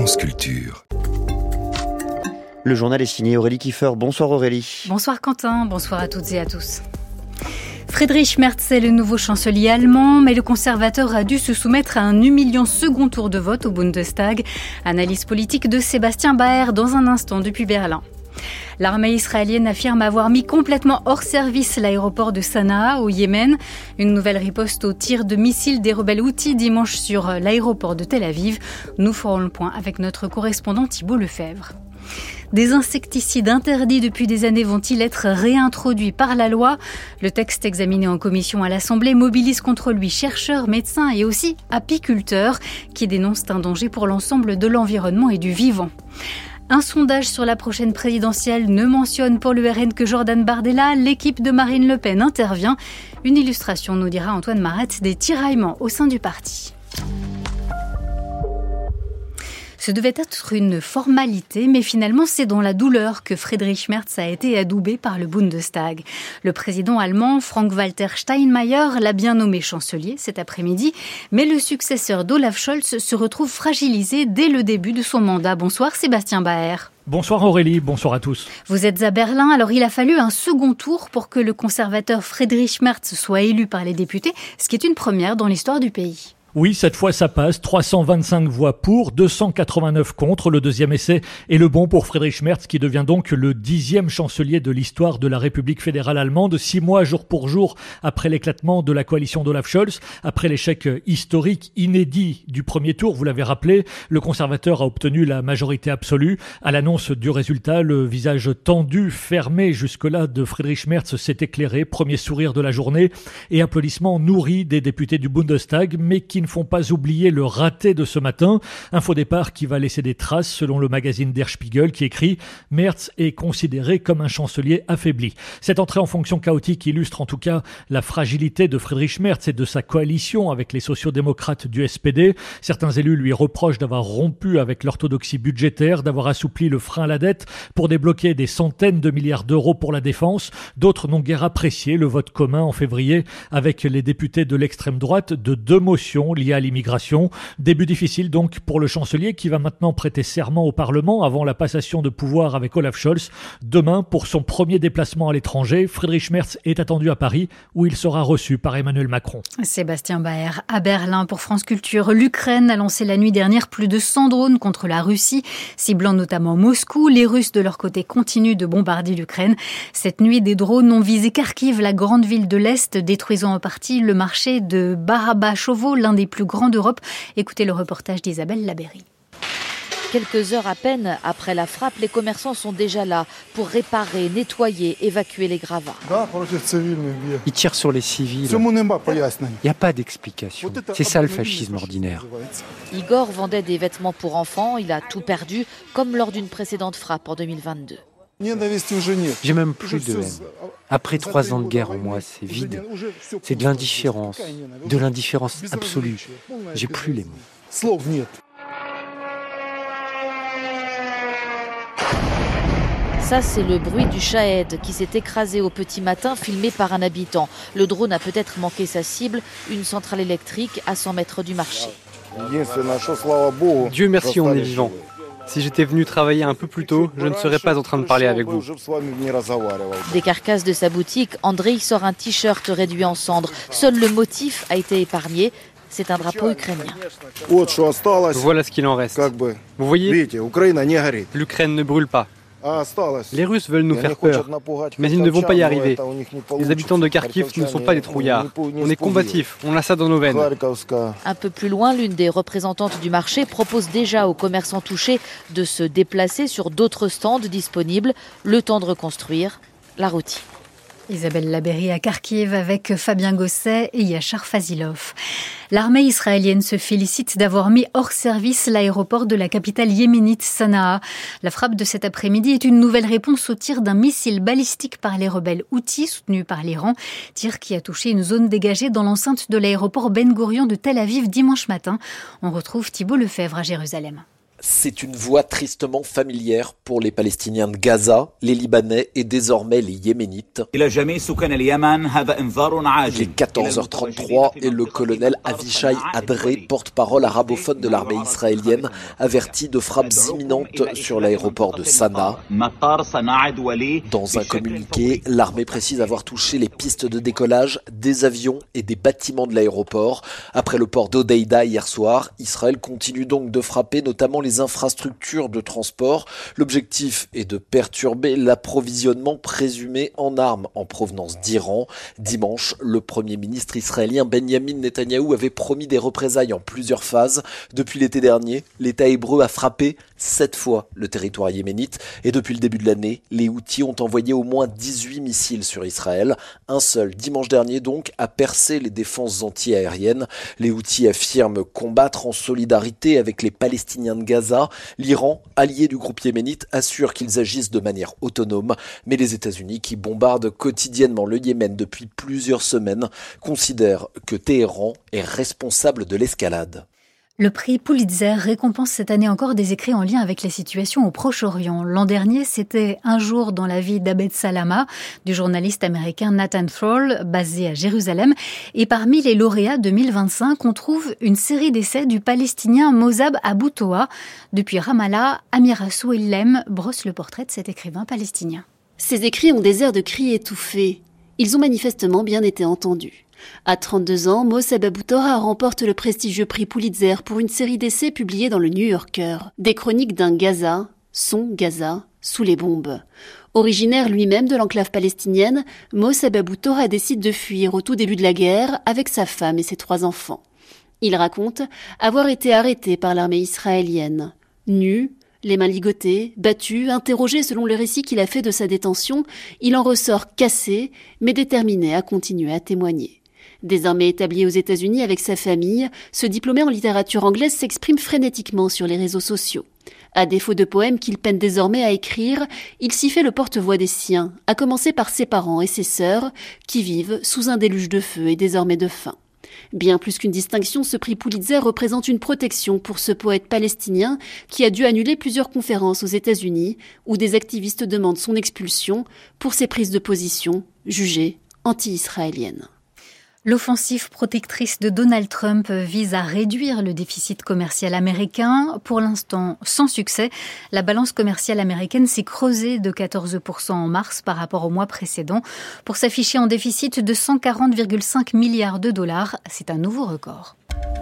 France Culture. Le journal est signé Aurélie Kiefer. Bonsoir Aurélie. Bonsoir Quentin, bonsoir à toutes et à tous. Friedrich Merz est le nouveau chancelier allemand, mais le conservateur a dû se soumettre à un humiliant second tour de vote au Bundestag. Analyse politique de Sébastien Baer dans un instant depuis Berlin. L'armée israélienne affirme avoir mis complètement hors service l'aéroport de Sanaa au Yémen. Une nouvelle riposte aux tirs de missiles des rebelles Houthis dimanche sur l'aéroport de Tel Aviv. Nous ferons le point avec notre correspondant Thibault Lefebvre. Des insecticides interdits depuis des années vont-ils être réintroduits par la loi ? Le texte examiné en commission à l'Assemblée mobilise contre lui chercheurs, médecins et aussi apiculteurs qui dénoncent un danger pour l'ensemble de l'environnement et du vivant. Un sondage sur la prochaine présidentielle ne mentionne pour le RN que Jordan Bardella. L'équipe de Marine Le Pen intervient. Une illustration, nous dira Antoine Marette, des tiraillements au sein du parti. Ce devait être une formalité, mais finalement c'est dans la douleur que Friedrich Merz a été adoubé par le Bundestag. Le président allemand Frank-Walter Steinmeier l'a bien nommé chancelier cet après-midi, mais le successeur d'Olaf Scholz se retrouve fragilisé dès le début de son mandat. Bonsoir Sébastien Baer. Bonsoir Aurélie, bonsoir à tous. Vous êtes à Berlin, alors il a fallu un second tour pour que le conservateur Friedrich Merz soit élu par les députés, ce qui est une première dans l'histoire du pays. Oui, cette fois ça passe, 325 voix pour, 289 contre. Le deuxième essai est le bon pour Friedrich Merz qui devient donc le 10e chancelier de l'histoire de la République fédérale allemande, 6 mois jour pour jour après l'éclatement de la coalition d'Olaf Scholz, après l'échec historique inédit du premier tour. Vous l'avez rappelé, le conservateur a obtenu la majorité absolue. À l'annonce du résultat, le visage tendu, fermé jusque-là de Friedrich Merz s'est éclairé, premier sourire de la journée et applaudissements nourris des députés du Bundestag, mais qui ne font pas oublier le raté de ce matin. Un faux départ qui va laisser des traces selon le magazine Der Spiegel qui écrit « Merz est considéré comme un chancelier affaibli ». Cette entrée en fonction chaotique illustre en tout cas la fragilité de Friedrich Merz et de sa coalition avec les sociodémocrates du SPD. Certains élus lui reprochent d'avoir rompu avec l'orthodoxie budgétaire, d'avoir assoupli le frein à la dette pour débloquer des centaines de milliards d'euros pour la défense. D'autres n'ont guère apprécié le vote commun en février avec les députés de l'extrême droite de 2 motions liées à l'immigration. Début difficile donc pour le chancelier qui va maintenant prêter serment au Parlement avant la passation de pouvoir avec Olaf Scholz. Demain, pour son premier déplacement à l'étranger, Friedrich Merz est attendu à Paris où il sera reçu par Emmanuel Macron. Sébastien Baer à Berlin pour France Culture. L'Ukraine a lancé la nuit dernière plus de 100 drones contre la Russie, ciblant notamment Moscou. Les Russes de leur côté continuent de bombarder l'Ukraine. Cette nuit, des drones ont visé Kharkiv, la grande ville de l'Est, détruisant en partie le marché de Barabachovo, l'un des plus grands d'Europe. Écoutez le reportage d'Isabelle Labéry. Quelques heures à peine après la frappe, les commerçants sont déjà là pour réparer, nettoyer, évacuer les gravats. Ils tirent sur les civils. Il n'y a pas d'explication. C'est ça le fascisme ordinaire. Igor vendait des vêtements pour enfants. Il a tout perdu, comme lors d'une précédente frappe en 2022. J'ai même plus de haine. Après 3 ans de guerre en moi, c'est vide. C'est de l'indifférence absolue. J'ai plus les mots. Ça, c'est le bruit du Shahed qui s'est écrasé au petit matin, filmé par un habitant. Le drone a peut-être manqué sa cible, une centrale électrique à 100 mètres du marché. Dieu merci, on est vivant. Si j'étais venu travailler un peu plus tôt, je ne serais pas en train de parler avec vous. Des carcasses de sa boutique, Andrei sort un t-shirt réduit en cendres. Seul le motif a été épargné. C'est un drapeau ukrainien. Voilà ce qu'il en reste. Vous voyez, l'Ukraine ne brûle pas. Les Russes veulent nous faire peur, mais ils ne vont pas y arriver. Les habitants de Kharkiv ne sont pas des trouillards. On est combatifs, on a ça dans nos veines. Un peu plus loin, l'une des représentantes du marché propose déjà aux commerçants touchés de se déplacer sur d'autres stands disponibles, le temps de reconstruire la routine. Isabelle Labéry à Kharkiv avec Fabien Gosset et Yachar Fazilov. L'armée israélienne se félicite d'avoir mis hors service l'aéroport de la capitale yéménite Sanaa. La frappe de cet après-midi est une nouvelle réponse au tir d'un missile balistique par les rebelles Houthis soutenus par l'Iran. Tir qui a touché une zone dégagée dans l'enceinte de l'aéroport Ben Gourion de Tel Aviv dimanche matin. On retrouve Thibault Lefebvre à Jérusalem. C'est une voix tristement familière pour les Palestiniens de Gaza, les Libanais et désormais les Yéménites. Il est 14h33 et le colonel Avishai Adré, porte-parole arabophone de l'armée israélienne, avertit de frappes imminentes sur l'aéroport de Sanaa. Dans un communiqué, l'armée précise avoir touché les pistes de décollage, des avions et des bâtiments de l'aéroport. Après le port d'Hodeïda hier soir, Israël continue donc de frapper notamment les infrastructures de transport. L'objectif est de perturber l'approvisionnement présumé en armes en provenance d'Iran. Dimanche, le Premier ministre israélien Benjamin Netanyahou avait promis des représailles en plusieurs phases. Depuis l'été dernier, l'État hébreu a frappé 7 fois le territoire yéménite et depuis le début de l'année, les Houthis ont envoyé au moins 18 missiles sur Israël. Un seul, dimanche dernier donc, a percé les défenses anti-aériennes. Les Houthis affirment combattre en solidarité avec les Palestiniens de Gaza. L'Iran, allié du groupe yéménite, assure qu'ils agissent de manière autonome. Mais les États-Unis, qui bombardent quotidiennement le Yémen depuis plusieurs semaines, considèrent que Téhéran est responsable de l'escalade. Le prix Pulitzer récompense cette année encore des écrits en lien avec la situation au Proche-Orient. L'an dernier, c'était Un jour dans la vie d'Abed Salama, du journaliste américain Nathan Thrall, basé à Jérusalem. Et parmi les lauréats 2025, on trouve une série d'essais du Palestinien Mossab Abou Toa. Depuis Ramallah, Amira Souillem brosse le portrait de cet écrivain palestinien. Ces écrits ont des airs de cris étouffés. Ils ont manifestement bien été entendus. À 32 ans, Mossab Abou Toa remporte le prestigieux prix Pulitzer pour une série d'essais publiés dans le New Yorker. Des chroniques d'un Gaza, son Gaza, sous les bombes. Originaire lui-même de l'enclave palestinienne, Mossab Abou Toa décide de fuir au tout début de la guerre avec sa femme et ses 3 enfants. Il raconte avoir été arrêté par l'armée israélienne. Nu, les mains ligotées, battu, interrogé selon le récit qu'il a fait de sa détention, il en ressort cassé, mais déterminé à continuer à témoigner. Désormais établi aux États-Unis avec sa famille, ce diplômé en littérature anglaise s'exprime frénétiquement sur les réseaux sociaux. À défaut de poèmes qu'il peine désormais à écrire, il s'y fait le porte-voix des siens, à commencer par ses parents et ses sœurs, qui vivent sous un déluge de feu et désormais de faim. Bien plus qu'une distinction, ce prix Pulitzer représente une protection pour ce poète palestinien qui a dû annuler plusieurs conférences aux États-Unis où des activistes demandent son expulsion pour ses prises de position jugées anti-israéliennes. L'offensive protectrice de Donald Trump vise à réduire le déficit commercial américain. Pour l'instant, sans succès, la balance commerciale américaine s'est creusée de 14% en mars par rapport au mois précédent pour s'afficher en déficit de 140,5 milliards de dollars. C'est un nouveau record.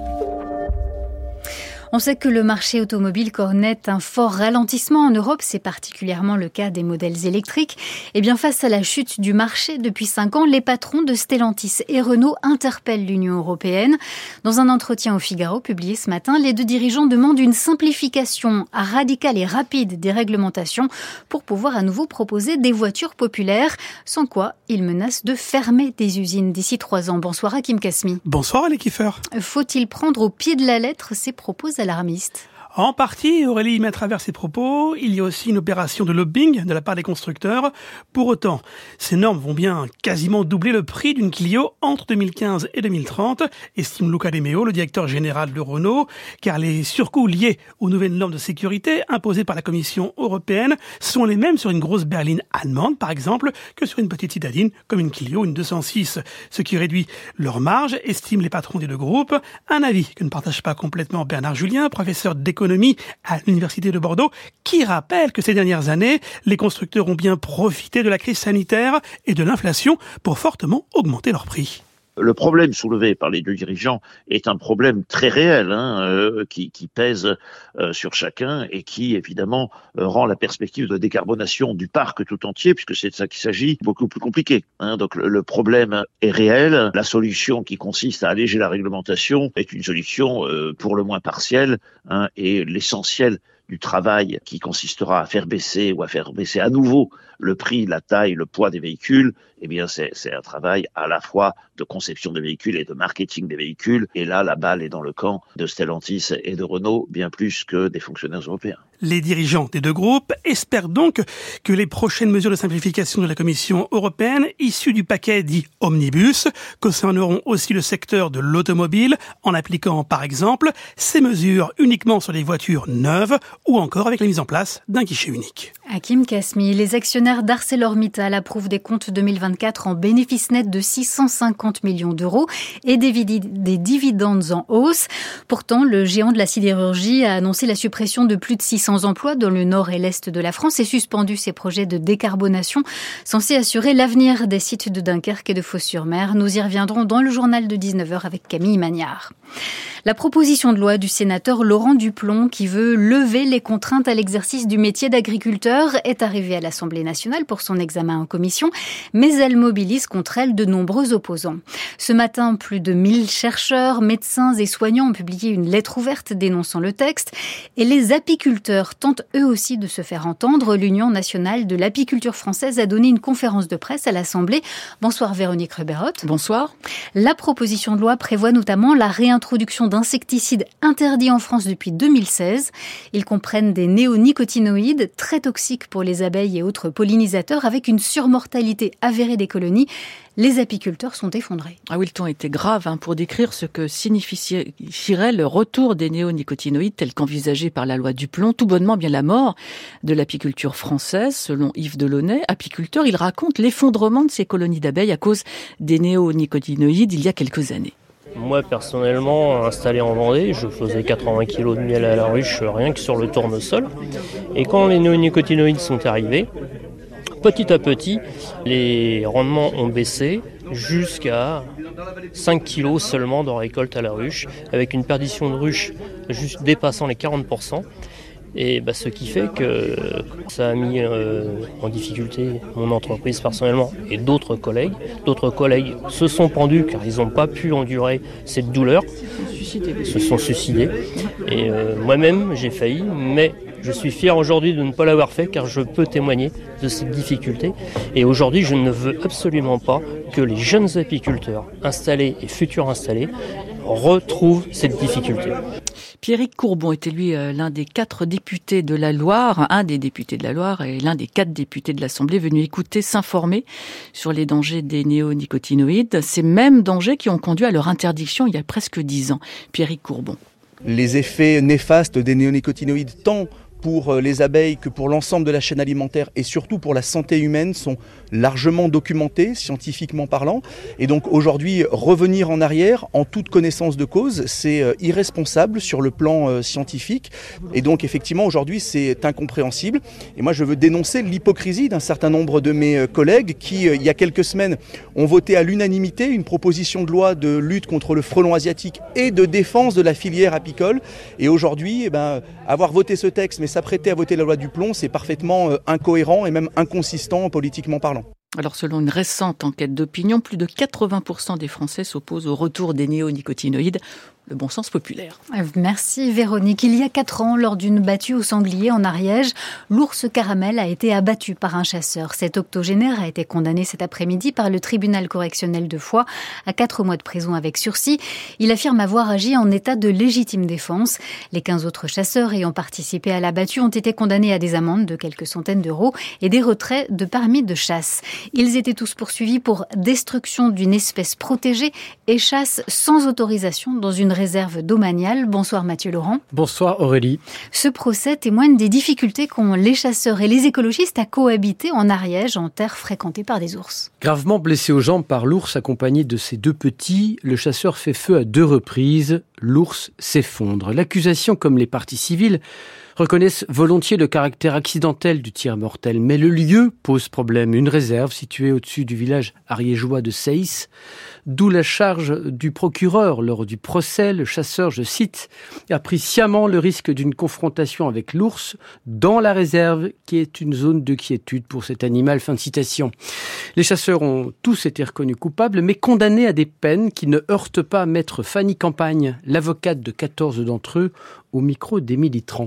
On sait que le marché automobile connaît un fort ralentissement en Europe, c'est particulièrement le cas des modèles électriques. Et bien face à la chute du marché depuis 5 ans, les patrons de Stellantis et Renault interpellent l'Union européenne. Dans un entretien au Figaro publié ce matin, les 2 dirigeants demandent une simplification radicale et rapide des réglementations pour pouvoir à nouveau proposer des voitures populaires, sans quoi ils menacent de fermer des usines d'ici 3 ans. Bonsoir Hakim Kasmi. Bonsoir Ali Kiefer. Faut-il prendre au pied de la lettre ces propos alarmistes? En partie, Aurélie, mais à travers ses propos, il y a aussi une opération de lobbying de la part des constructeurs. Pour autant, ces normes vont bien quasiment doubler le prix d'une Clio entre 2015 et 2030, estime Luca De Meo, le directeur général de Renault, car les surcoûts liés aux nouvelles normes de sécurité imposées par la Commission européenne sont les mêmes sur une grosse berline allemande, par exemple, que sur une petite citadine comme une Clio, une 206, ce qui réduit leur marge, estiment les patrons des 2 groupes. Un avis que ne partage pas complètement Bernard Julien, professeur d'économie à l'Université de Bordeaux, qui rappelle que ces dernières années, les constructeurs ont bien profité de la crise sanitaire et de l'inflation pour fortement augmenter leurs prix. Le problème soulevé par les 2 dirigeants est un problème très réel, qui pèse sur chacun et qui, évidemment, rend la perspective de décarbonation du parc tout entier, puisque c'est de ça qu'il s'agit, beaucoup plus compliqué. Donc le problème est réel. La solution qui consiste à alléger la réglementation est une solution pour le moins partielle, et l'essentiel du travail qui consistera à faire baisser ou à faire baisser à nouveau le prix, la taille, le poids des véhicules, eh bien c'est un travail à la fois de conception des véhicules et de marketing des véhicules. Et là, la balle est dans le camp de Stellantis et de Renault, bien plus que des fonctionnaires européens. Les dirigeants des deux groupes espèrent donc que les prochaines mesures de simplification de la Commission européenne, issues du paquet dit Omnibus, concerneront aussi le secteur de l'automobile, en appliquant par exemple ces mesures uniquement sur les voitures neuves ou encore avec la mise en place d'un guichet unique. Hakim Kasmi, les actionnaires d'ArcelorMittal approuvent des comptes 2024 en bénéfice net de 650 millions d'euros et des dividendes en hausse. Pourtant, le géant de la sidérurgie a annoncé la suppression de plus de 600 emplois dans le nord et l'est de la France et suspendu ses projets de décarbonation censés assurer l'avenir des sites de Dunkerque et de Fos-sur-Mer. Nous y reviendrons dans le journal de 19h avec Camille Magnard. La proposition de loi du sénateur Laurent Duplon qui veut lever les contraintes à l'exercice du métier d'agriculteur est arrivée à l'Assemblée nationale pour son examen en commission, mais elle mobilise contre elle de nombreux opposants. Ce matin, plus de 1000 chercheurs, médecins et soignants ont publié une lettre ouverte dénonçant le texte et les apiculteurs tentent eux aussi de se faire entendre. L'Union nationale de l'apiculture française a donné une conférence de presse à l'Assemblée. Bonsoir Véronique Ruberotte. Bonsoir. La proposition de loi prévoit notamment la réintroduction d'insecticides interdits en France depuis 2016. Ils comprennent des néonicotinoïdes très toxiques pour les abeilles et autres pollinisateurs avec une surmortalité avérée des colonies. Les apiculteurs sont effondrés. Ah oui, le ton était grave pour décrire ce que signifierait le retour des néonicotinoïdes tel qu'envisagé par la loi Duplon, tout bonnement bien la mort de l'apiculture française. Selon Yves Delaunay, apiculteur, il raconte l'effondrement de ces colonies d'abeilles à cause des néonicotinoïdes il y a quelques années. Moi, personnellement, installé en Vendée, je faisais 80 kg de miel à la ruche rien que sur le tournesol. Et quand les néonicotinoïdes sont arrivés, petit à petit, les rendements ont baissé jusqu'à 5 kg seulement de récolte à la ruche, avec une perdition de ruche juste dépassant les 40%. Et ce qui fait que ça a mis en difficulté mon entreprise personnellement et d'autres collègues. D'autres collègues se sont pendus car ils n'ont pas pu endurer cette douleur, se sont suicidés. Et moi-même j'ai failli, mais je suis fier aujourd'hui de ne pas l'avoir fait car je peux témoigner de cette difficulté. Et aujourd'hui je ne veux absolument pas que les jeunes apiculteurs installés et futurs installés retrouvent cette difficulté. Pierrick Courbon était lui l'un des 4 députés de la Loire, un des députés de la Loire et l'un des 4 députés de l'Assemblée venus écouter, s'informer sur les dangers des néonicotinoïdes, ces mêmes dangers qui ont conduit à leur interdiction il y a presque 10 ans. Pierrick Courbon. Les effets néfastes des néonicotinoïdes, tant pour les abeilles que pour l'ensemble de la chaîne alimentaire et surtout pour la santé humaine sont largement documentés, scientifiquement parlant. Et donc aujourd'hui, revenir en arrière en toute connaissance de cause, c'est irresponsable sur le plan scientifique. Et donc effectivement, aujourd'hui, c'est incompréhensible. Et moi, je veux dénoncer l'hypocrisie d'un certain nombre de mes collègues qui, il y a quelques semaines, ont voté à l'unanimité une proposition de loi de lutte contre le frelon asiatique et de défense de la filière apicole. Et aujourd'hui, avoir voté ce texte, mais s'apprêter à voter la loi Duplon, c'est parfaitement incohérent et même inconsistant politiquement parlant. Alors selon une récente enquête d'opinion, plus de 80% des Français s'opposent au retour des néonicotinoïdes. Le bon sens populaire. Merci Véronique. Il y a 4 ans, lors d'une battue au sanglier en Ariège, l'ours Caramel a été abattu par un chasseur. Cet octogénaire a été condamné cet après-midi par le tribunal correctionnel de Foix à 4 mois de prison avec sursis. Il affirme avoir agi en état de légitime défense. Les 15 autres chasseurs ayant participé à la battue ont été condamnés à des amendes de quelques centaines d'euros et des retraits de permis de chasse. Ils étaient tous poursuivis pour destruction d'une espèce protégée et chasse sans autorisation dans une réserve domaniale. Bonsoir Mathieu Laurent. Bonsoir Aurélie. Ce procès témoigne des difficultés qu'ont les chasseurs et les écologistes à cohabiter en Ariège, en terre fréquentée par des ours. Gravement blessé aux jambes par l'ours accompagné de ses 2 petits, le chasseur fait feu à 2 reprises. L'ours s'effondre. L'accusation, comme les parties civiles, reconnaissent volontiers le caractère accidentel du tir mortel. Mais le lieu pose problème. Une réserve située au-dessus du village ariégeois de Seyss. D'où la charge du procureur lors du procès. Le chasseur, je cite, a pris sciemment le risque d'une confrontation avec l'ours dans la réserve qui est une zone de quiétude pour cet animal. Fin de citation. Les chasseurs ont tous été reconnus coupables mais condamnés à des peines qui ne heurtent pas maître Fanny Campagne, l'avocate de 14 d'entre eux, au micro d'Émilie Tran.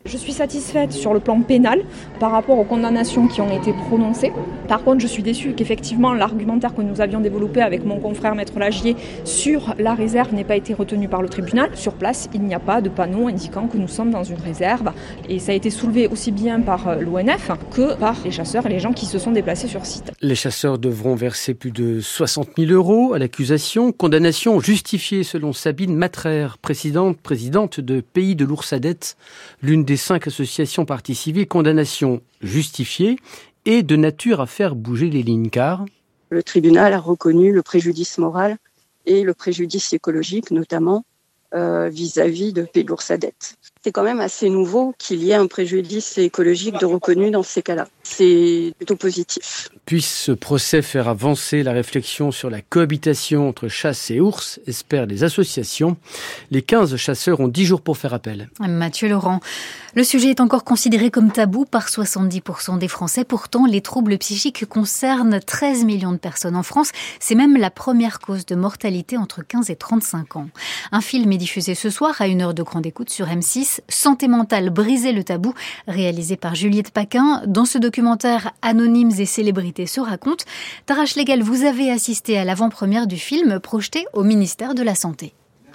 Je suis satisfaite sur le plan pénal par rapport aux condamnations qui ont été prononcées. Par contre, je suis déçue qu'effectivement l'argumentaire que nous avions développé avec mon confrère Maître Lagier sur la réserve n'ait pas été retenu par le tribunal. Sur place, il n'y a pas de panneau indiquant que nous sommes dans une réserve. Et ça a été soulevé aussi bien par l'ONF que par les chasseurs et les gens qui se sont déplacés sur site. Les chasseurs devront verser plus de 60 000 € à l'accusation. Condamnation justifiée selon Sabine Matrer, présidente de Pays de l'Ours à Dette, l'une des 5 associations parties civiles. Condamnation justifiée et de nature à faire bouger les lignes, car le tribunal a reconnu le préjudice moral et le préjudice écologique, notamment vis-à-vis de Pays de l'Ours à Dette. C'est quand même assez nouveau qu'il y ait un préjudice écologique de reconnu dans ces cas-là. C'est plutôt positif. Puisse ce procès faire avancer la réflexion sur la cohabitation entre chasse et ours, espèrent les associations. Les 15 chasseurs ont 10 jours pour faire appel. Mathieu Laurent, le sujet est encore considéré comme tabou par 70% des Français. Pourtant, les troubles psychiques concernent 13 millions de personnes en France. C'est même la première cause de mortalité entre 15 et 35 ans. Un film est diffusé ce soir à 1h de grande écoute sur M6. Santé mentale, briser le tabou, réalisé par Juliette Paquin. Dans ce documentaire, anonymes et célébrités se racontent. Tarache Légal, vous avez assisté à l'avant-première du film projeté au ministère de la Santé.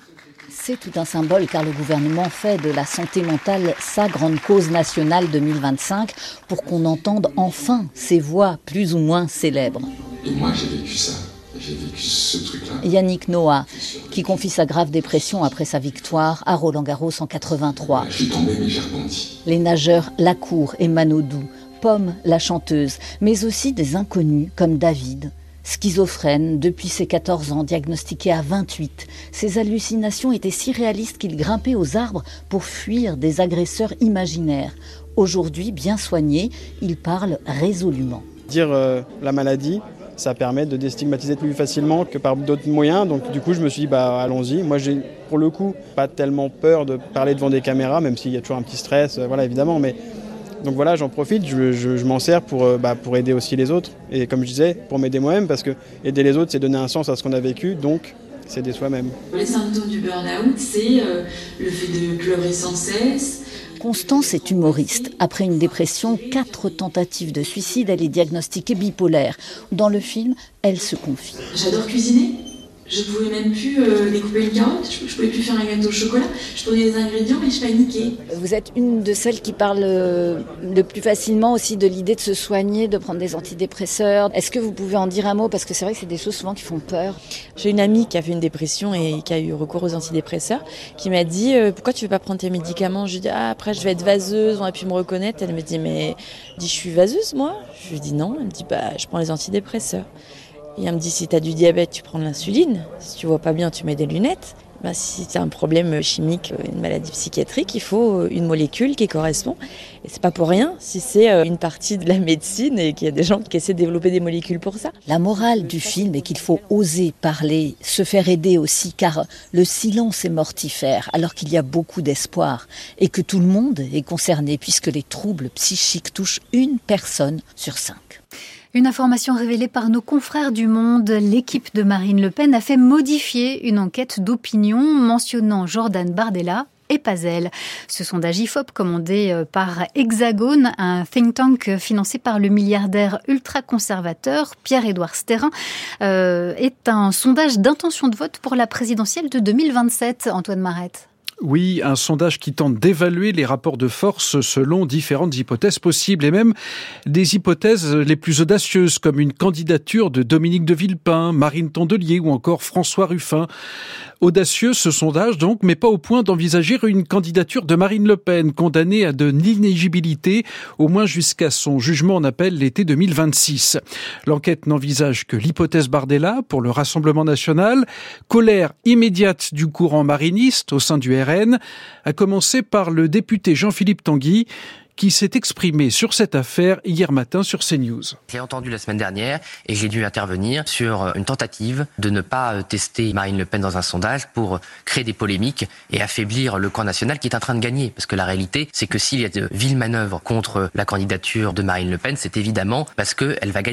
C'est tout un symbole car le gouvernement fait de la santé mentale sa grande cause nationale 2025 pour qu'on entende enfin ces voix plus ou moins célèbres. Et moi j'ai vécu ça. J'ai vécu ce truc-là. Yannick Noah, qui confie sa grave dépression après sa victoire à Roland-Garros en 83. Je suis tombé, mais j'ai rebondi. Les nageurs Lacour et Manodou, Pomme, la chanteuse, mais aussi des inconnus comme David. Schizophrène, depuis ses 14 ans, diagnostiqué à 28. Ses hallucinations étaient si réalistes qu'il grimpait aux arbres pour fuir des agresseurs imaginaires. Aujourd'hui, bien soigné, il parle résolument. Dire la maladie, ça permet de déstigmatiser plus facilement que par d'autres moyens. Donc du coup, je me suis dit, allons-y. Moi, j'ai pour le coup pas tellement peur de parler devant des caméras, même s'il y a toujours un petit stress, évidemment. Mais donc voilà, j'en profite, je m'en sers pour aider aussi les autres. Et comme je disais, pour m'aider moi-même, parce que aider les autres, c'est donner un sens à ce qu'on a vécu, donc c'est aider soi-même. Les symptômes du burn-out, c'est le fait de pleurer sans cesse. Constance est humoriste. Après une dépression, 4 tentatives de suicide, elle est diagnostiquée bipolaire. Dans le film, elle se confie. J'adore cuisiner. Je pouvais même plus découper une carotte, je pouvais plus faire un gâteau au chocolat. Je prenais des ingrédients et je paniquais. Vous êtes une de celles qui parle le plus facilement aussi de l'idée de se soigner, de prendre des antidépresseurs. Est-ce que vous pouvez en dire un mot ? Parce que c'est vrai que c'est des choses souvent qui font peur. J'ai une amie qui a fait une dépression et qui a eu recours aux antidépresseurs, qui m'a dit pourquoi tu veux pas prendre tes médicaments ? Je lui dis après je vais être vaseuse, on a pu me reconnaître. Elle me dit mais je suis vaseuse moi ? Je lui dis non. Elle me dit je prends les antidépresseurs. Et elle me dit, si tu as du diabète, tu prends de l'insuline. Si tu vois pas bien, tu mets des lunettes. Si tu as un problème chimique, une maladie psychiatrique, il faut une molécule qui correspond. Et c'est pas pour rien si c'est une partie de la médecine et qu'il y a des gens qui essaient de développer des molécules pour ça. La morale du film est qu'il faut oser parler, se faire aider aussi, car le silence est mortifère, alors qu'il y a beaucoup d'espoir. Et que tout le monde est concerné, puisque les troubles psychiques touchent une personne sur 5. Une information révélée par nos confrères du Monde, l'équipe de Marine Le Pen a fait modifier une enquête d'opinion mentionnant Jordan Bardella et pas elle. Ce sondage IFOP commandé par Hexagone, un think tank financé par le milliardaire ultra-conservateur Pierre-Édouard Sterrin, est un sondage d'intention de vote pour la présidentielle de 2027. Antoine Marette. Oui, un sondage qui tente d'évaluer les rapports de force selon différentes hypothèses possibles et même des hypothèses les plus audacieuses comme une candidature de Dominique de Villepin, Marine Tondelier ou encore François Ruffin. Audacieux ce sondage donc, mais pas au point d'envisager une candidature de Marine Le Pen, condamnée à de l'inéligibilité, au moins jusqu'à son jugement en appel l'été 2026. L'enquête n'envisage que l'hypothèse Bardella pour le Rassemblement national, colère immédiate du courant mariniste au sein du RN, à commencer par le député Jean-Philippe Tanguy, qui s'est exprimé sur cette affaire hier matin sur CNews. J'ai entendu la semaine dernière et j'ai dû intervenir sur une tentative de ne pas tester Marine Le Pen dans un sondage pour créer des polémiques et affaiblir le camp national qui est en train de gagner. Parce que la réalité, c'est que s'il y a de viles manœuvres contre la candidature de Marine Le Pen, c'est évidemment parce qu'elle va gagner.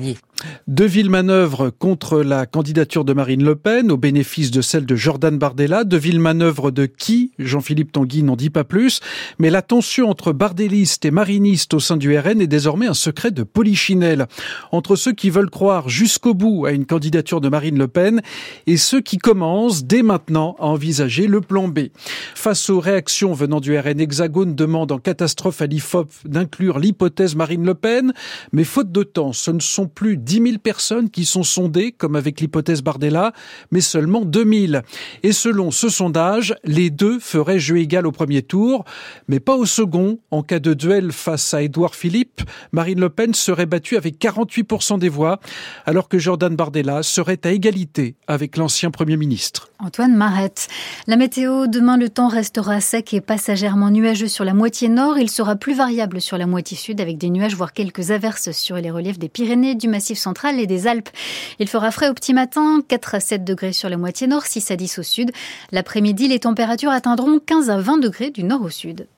2 villes manœuvres contre la candidature de Marine Le Pen au bénéfice de celle de Jordan Bardella. 2 villes manœuvres de qui? Jean-Philippe Tanguy n'en dit pas plus. Mais la tension entre bardélistes et marinistes au sein du RN est désormais un secret de polichinelle. Entre ceux qui veulent croire jusqu'au bout à une candidature de Marine Le Pen et ceux qui commencent dès maintenant à envisager le plan B. Face aux réactions venant du RN, Hexagone demande en catastrophe à l'IFOP d'inclure l'hypothèse Marine Le Pen. Mais faute de temps, ce ne sont plus 10 000 personnes qui sont sondées, comme avec l'hypothèse Bardella, mais seulement 2 000. Et selon ce sondage, les deux feraient jeu égal au premier tour, mais pas au second. En cas de duel face à Édouard Philippe, Marine Le Pen serait battue avec 48% des voix, alors que Jordan Bardella serait à égalité avec l'ancien Premier ministre. Antoine Marette. La météo, demain le temps restera sec et passagèrement nuageux sur la moitié nord. Il sera plus variable sur la moitié sud avec des nuages voire quelques averses sur les reliefs des Pyrénées, du Massif central et des Alpes. Il fera frais au petit matin, 4 à 7 degrés sur la moitié nord, 6 à 10 au sud. L'après-midi, les températures atteindront 15 à 20 degrés du nord au sud.